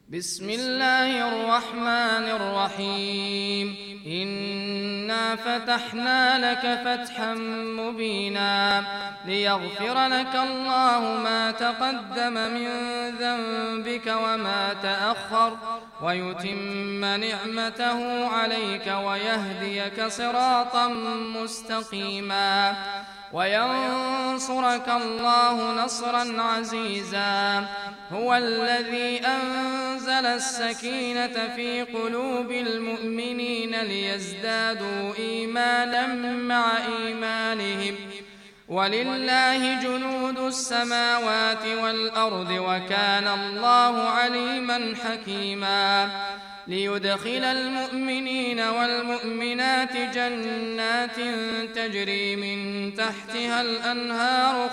بسم الله الرحمن الرحيم إنا فتحنا لك فتحا مبينا ليغفر لك الله ما تقدم من ذنبك وما تأخر ويتم نعمته عليك ويهديك صراطا مستقيما وينصرك الله نصرا عزيزا. هو الذي أنزل السكينة في قلوب المؤمنين ليزدادوا إيمانا مع إيمانهم ولله جنود السماوات والأرض وكان الله عليما حكيما. ليدخل المؤمنين والمؤمنات جنات تجري من تحتها الأنهار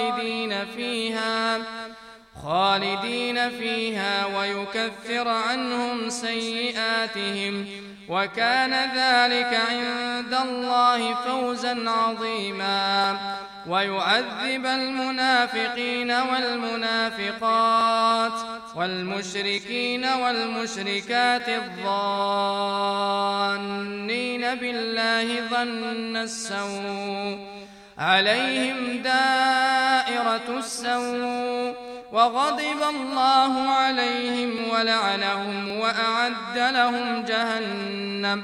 خالدين فيها ويكفر عنهم سيئاتهم وكان ذلك عند الله فوزا عظيما. ويعذب المنافقين والمنافقات والمشركين والمشركات الظانين بالله ظن السوء عليهم دائرة السوء وغضب الله عليهم ولعنهم وأعد لهم جهنم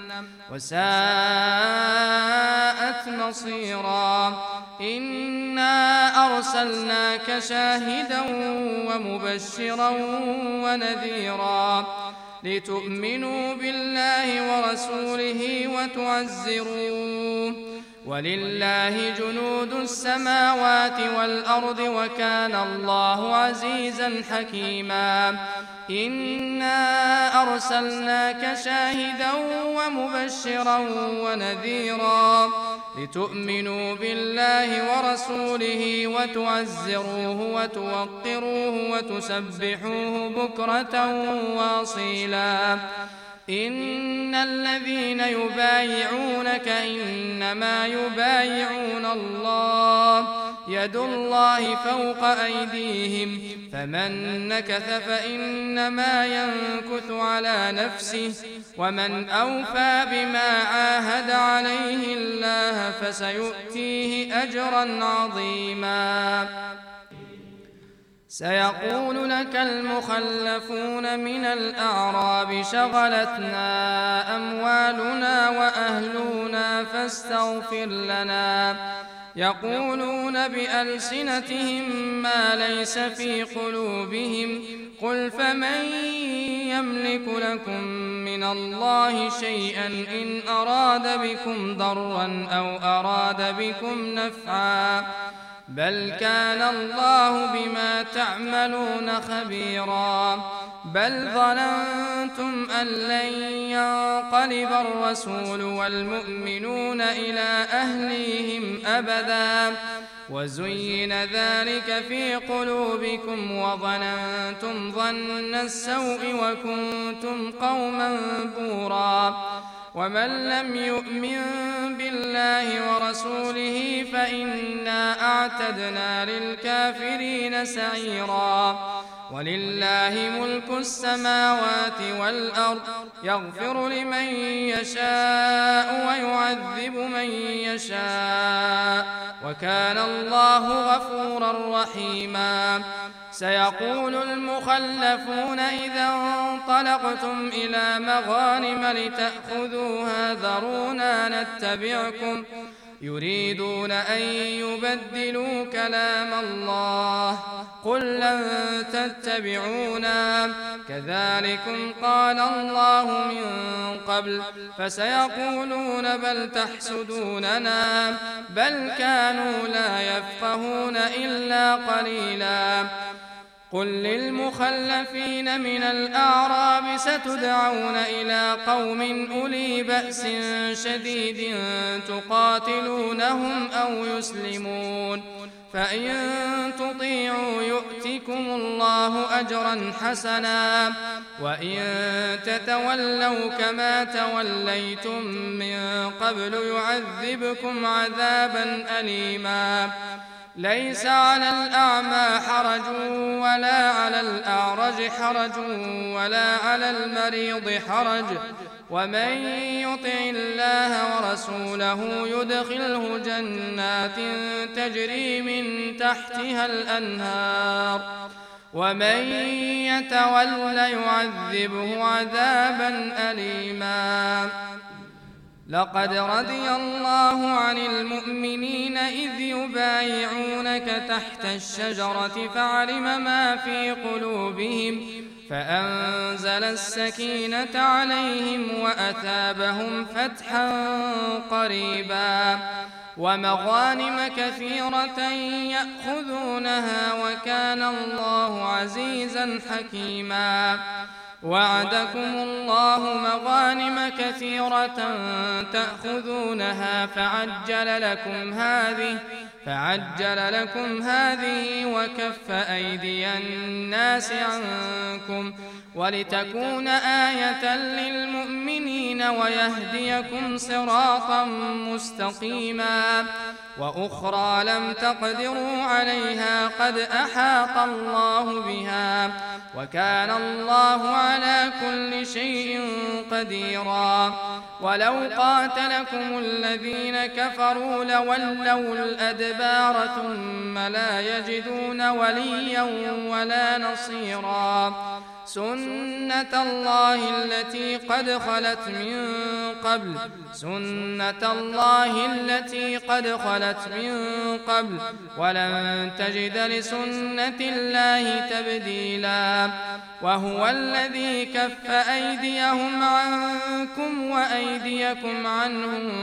وساءت مصيرا. إنا أرسلناك شاهدا ومبشرا ونذيرا لتؤمنوا بالله ورسوله وتعزروه ولله جنود السماوات والأرض وكان الله عزيزا حكيما. إنا أرسلناك شاهدا ومبشرا ونذيرا لتؤمنوا بالله ورسوله وتعزروه وتوقروه وتسبحوه بكرة واصيلا. إن الذين يبايعونك إنما يبايعون الله يد الله فوق أيديهم فمن نكث فإنما ينكث على نفسه ومن أوفى بما عاهد عليه الله فسيؤتيه أجرا عظيما. سيقول لك المخلفون من الأعراب شغلتنا أموالنا وأهلنا فاستغفر لنا يقولون بألسنتهم ما ليس في قلوبهم قل فمن يملك لكم من الله شيئا إن أراد بكم ضرا أو أراد بكم نفعا بل كان الله بما تعملون خبيرا. بل ظننتم أن لن ينقلب الرسول والمؤمنون إلى أهليهم أبدا وزين ذلك في قلوبكم وظننتم ظن السوء وكنتم قوما بورا. ومن لم يؤمن بالله ورسوله فإنا أعتدنا للكافرين سعيرا. ولله ملك السماوات والأرض يغفر لمن يشاء ويعذب من يشاء وكان الله غفورا رحيما. سيقول المخلفون إذا انطلقتم إلى مغانم لتأخذوها ذرونا نتبعكم يريدون أن يبدلوا كلام الله قل لن تتبعونا كذلكم قال الله من قبل فسيقولون بل تحسدوننا بل كانوا لا يفقهون إلا قليلا. قل للمخلفين من الأعراب ستدعون إلى قوم أولي بأس شديد تقاتلونهم أو يسلمون فإن تطيعوا يؤتكم الله أجرا حسنا وإن تتولوا كما توليتم من قبل يعذبكم عذابا أليما. ليس على الأعمى حرج ولا على الأعرج حرج ولا على المريض حرج، ومن يطع الله ورسوله يدخله جنات تجري من تحتها الأنهار، ومن يتول يعذبه عذابا أليما. لقد رضي الله عن المؤمنين إذ يبايعونك تحت الشجرة فعلم ما في قلوبهم فأنزل السكينة عليهم وأثابهم فتحا قريبا ومغانم كثيرة يأخذونها وكان الله عزيزا حكيما. وعدكم الله مغانم كثيرة تأخذونها فعجل لكم هذه وكف أيدي الناس عنكم ولتكون آية للمؤمنين ويهديكم صراطا مستقيما. وأخرى لم تقدروا عليها قد أحاط الله بها وكان الله على كل شيء قديرا. ولو قاتلكم الذين كفروا لولوا الأدبار ثم لا يجدون وليا ولا نصيرا. سنة الله التي قد خلت من قبل ولن تجد لسنة الله تبديلا. وهو الذي كف أيديهم عنكم وأيديكم عنهم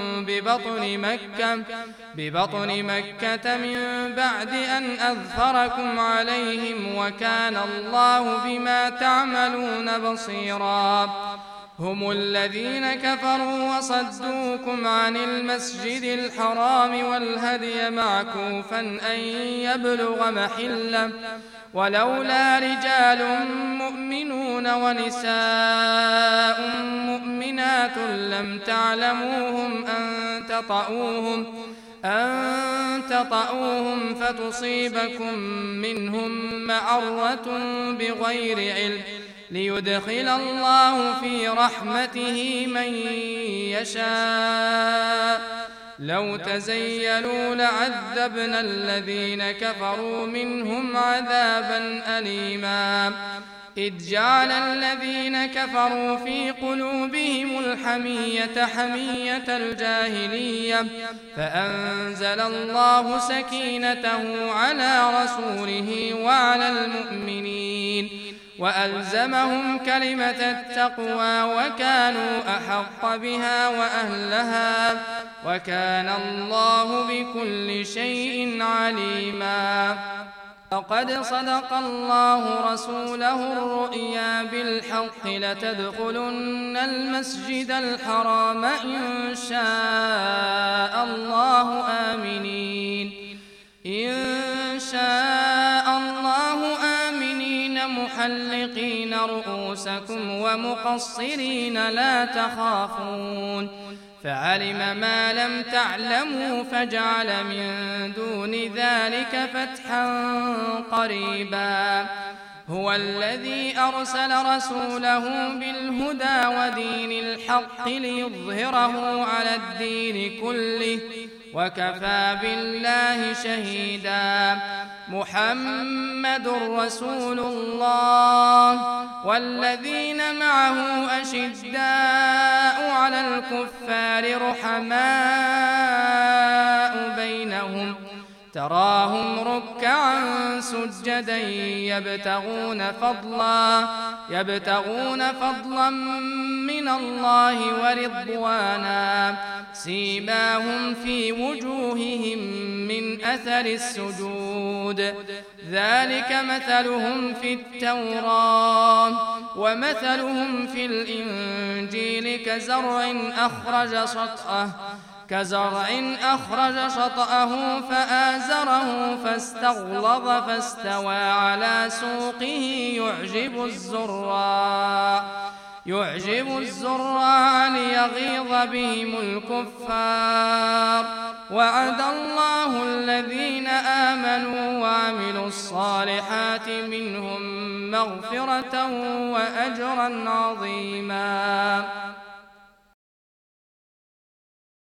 ببطن مكة من بعد أن أظفركم عليهم وكان الله بما تعملون بصيرا. هم الذين كفروا وصدوكم عن المسجد الحرام والهدي معكوفا أن يبلغ محله ولولا رجال مؤمنون ونساء مؤمنات لم تعلموهم أن تطؤوهم فتصيبكم منهم معرة بغير علم ليدخل الله في رحمته من يشاء. لو تزيلوا لعذبنا الذين كفروا منهم عذابا أليما. إذ جعل الذين كفروا في قلوبهم الحمية حمية الجاهلية فأنزل الله سكينته على رسوله وعلى المؤمنين وألزمهم كلمة التقوى وكانوا أحق بها وأهلها وكان الله بكل شيء عليما. لقد صدق الله رسوله الرؤيا بالحق لتدخلن المسجد الحرام إن شاء الله آمنين محلقين رؤوسكم ومقصرين لا تخافون فعلم ما لم تعلموا فجعل من دون ذلك فتحا قريبا. هو الذي أرسل رسوله بالهدى ودين الحق ليظهره على الدين كله وكفى بالله شهيدا. محمد رسول الله والذين معه أشداء على الكفار رحماء بينهم تراهم ركعا سجدا يبتغون فضلا من الله ورضوانا سيماهم في وجوههم من أثر السجود ذلك مثلهم في التوراة ومثلهم في الإنجيل كزرع أخرج شطأه فآزره فاستغلظ فاستوى على سوقه يعجب الزراع ليغيظ بهم الكفار وعد الله الذين آمنوا وعملوا الصالحات منهم مغفرة وأجرا عظيما.